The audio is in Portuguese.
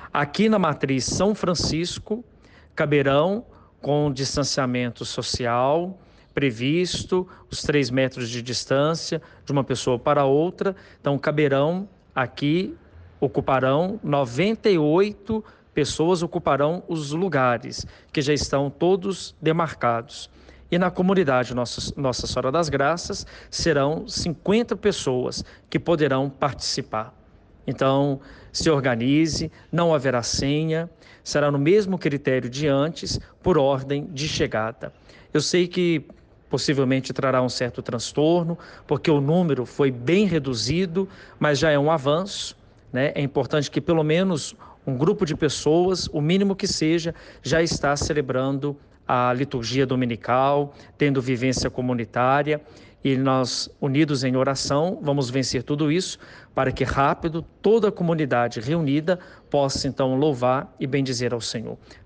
Aqui na matriz São Francisco, caberão, com distanciamento social previsto, os 3 metros de distância de uma pessoa para outra. Então, caberão aqui, ocuparão 98 pessoas, ocuparão os lugares que já estão todos demarcados. E na comunidade Nossa Senhora das Graças serão 50 pessoas que poderão participar. Então, se organize, não haverá senha, será no mesmo critério de antes, por ordem de chegada. Eu sei que possivelmente trará um certo transtorno, porque o número foi bem reduzido, mas já é um avanço, né? É importante que pelo menos um grupo de pessoas, o mínimo que seja, já está celebrando a liturgia dominical, tendo vivência comunitária, e nós, unidos em oração, vamos vencer tudo isso para que rápido toda a comunidade reunida possa então louvar e bendizer ao Senhor.